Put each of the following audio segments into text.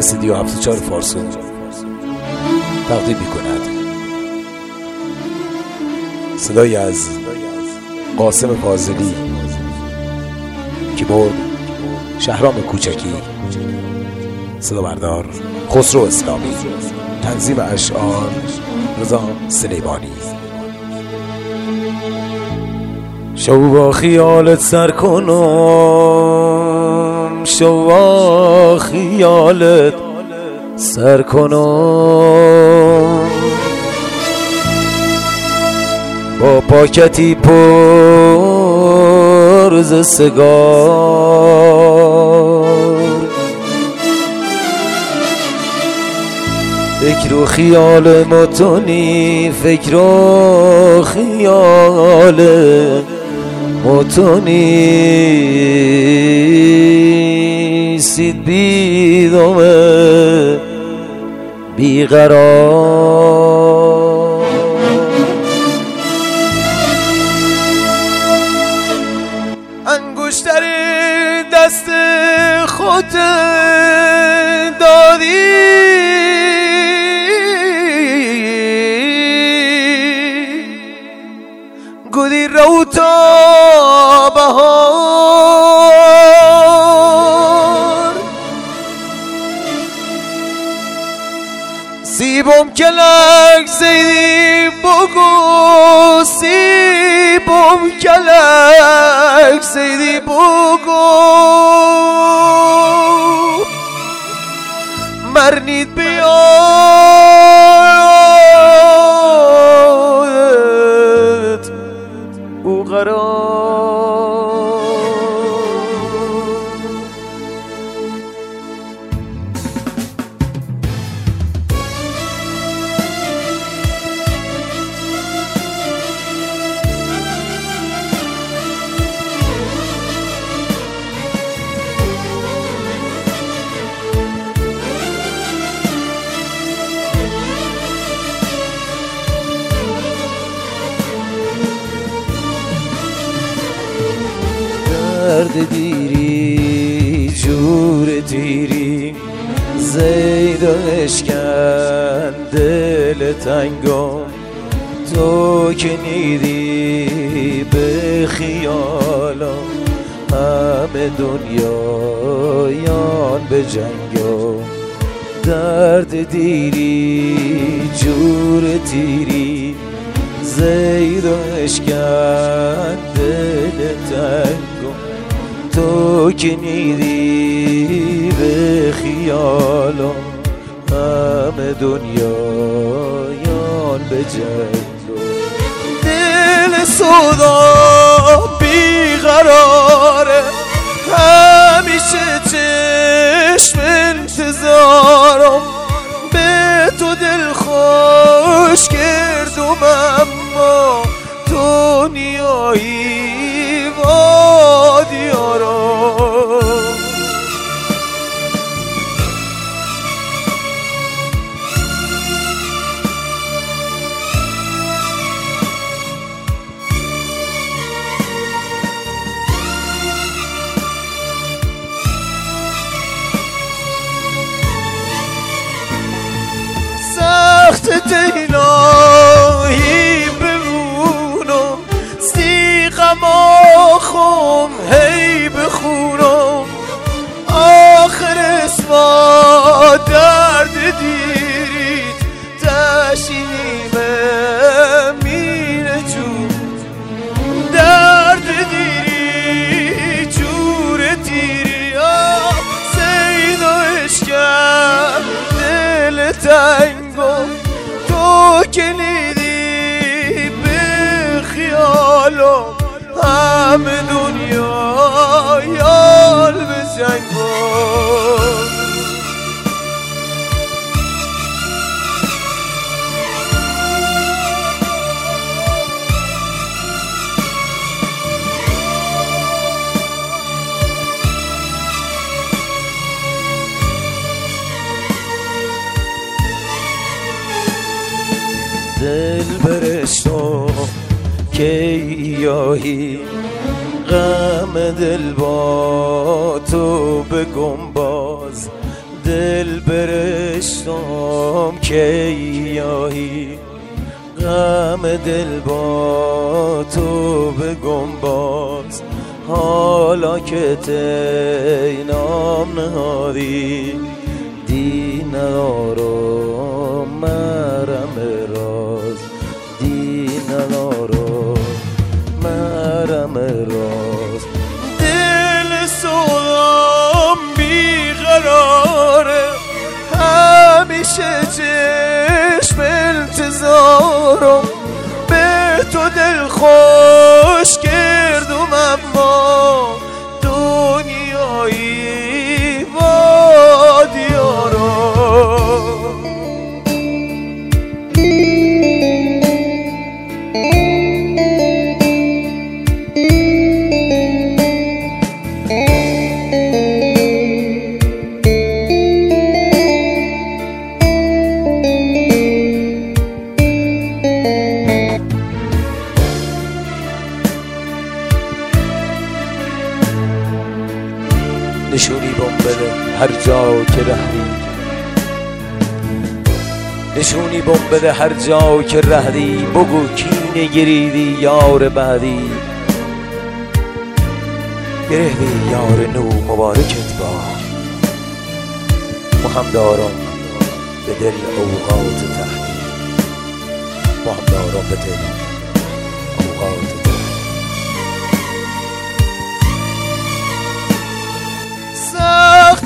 استودیو 74 فارسو تقدیم می‌کند صدایی از قاسم فاضلی، کیبورد شهرام کوچکی، صدا بردار خسرو اسلامی، تنظیم اشعار رضا سلیمانی. شو با خیالت سر کنم، شو با خیالت سر کنم، با پاکتی پر ز سگار، فکر و خیال متونی، فکر و خیال متونی، سید بیدمه بیقرار. انگشتر دست خود دادی، گودی رو تا بهار، سیبم کلک زیدی بگو، سیبم کلک زیدی بگو، مرنید بیاید او قرار. درد دیری جور دیری زید و اشکن دل تنگم، تو که نیدی به خیالم همه دنیایان به جنگم. درد دیری جور دیری زید و اشکن دل تنگم، تو که نیدی به خیالم همه دنیایان به جنگم. دل سودا بیقراره، همیشه چشم انتظارم، به تو دل خوش کردم اما دنیایی و دیارم. سخت الهی بمونم، سیغم آخم هی بخونم، آخر اسما درد دیرید تشینیمه مینه جون. درد دیری جور دیری سید و اشکن دل تنگم، تو که نیدی به خیالم همه دنیا یال به جنگم. دل برشتم که یاهی غم دل با تو بگم باز، دل دل برشتم کی یاهی غم دل با تو بگم باز حالا که تینام نهادی دی ندارم مرم راز دی ندارم مرم راز دل سودام بیقراره همیشه چشم انتظارم به تو دل خوش کردم اما دنیایی با دیارم نشونی بم بده هر جا که رهدی نشونی بم بده هر جا که رهدی بگو کی نگریدی یار بعدی گرهدی یار نو مبارکت با ما هم دارم به دل اوقات تهدی ما هم دارم به دل اوقات تهدی سخت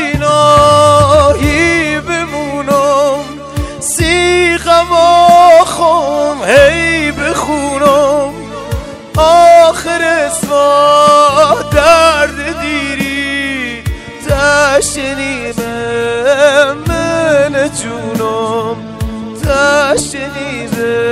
تینایی بمونم سیغم آخم هی بخونم آخر اسما درد دیری تشنیده من جونم تشنیده